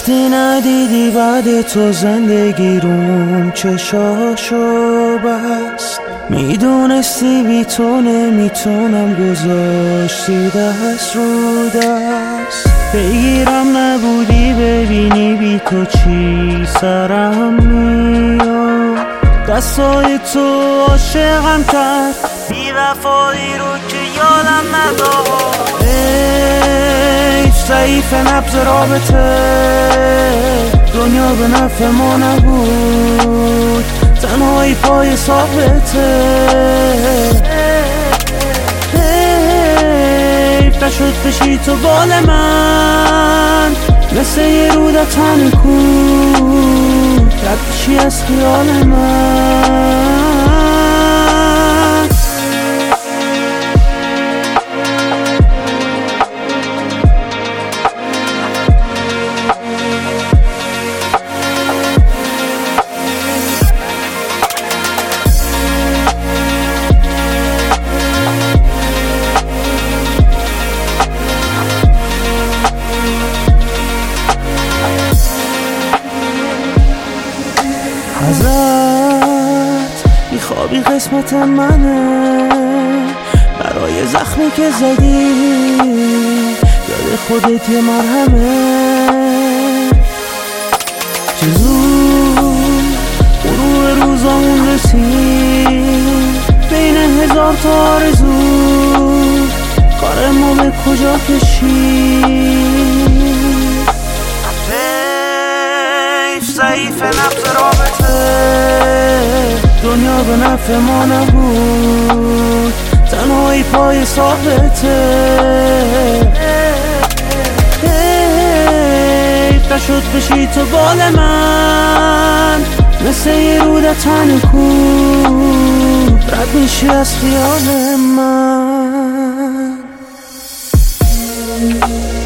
وقتی ندیدی بعد تو زندگی روم چشاشو بست، میدونستی بی تو نمیتونم، گذاشتی دست رو دست. بگیرم نبودی ببینی بی تو چی سرم میاد، دستای تو عاشقم کرد، بی وفایی رو که یادم نداد. ای ضعیف نبض رابطه، دنیا به نفع ما نبود، تنهایی پای ثابته. حیف نشد بشی تو بال من، مثل یه روده تن کود، رد بشی از خیال من. ازت میخوابی قسمت منه، برای زخمی که زدی یاد خودت یه مرهمه. چه زود غروب روزامون رسید، بین هزار تا آرزو کار ما به کجا کشید. ضعیف نبض رابطه، دنیا به نفع ما نبود، تنهایی پای ثابته. حیف نشد بشی تو بال من، مثل یه روده تن کود، رد میشی از خیال من.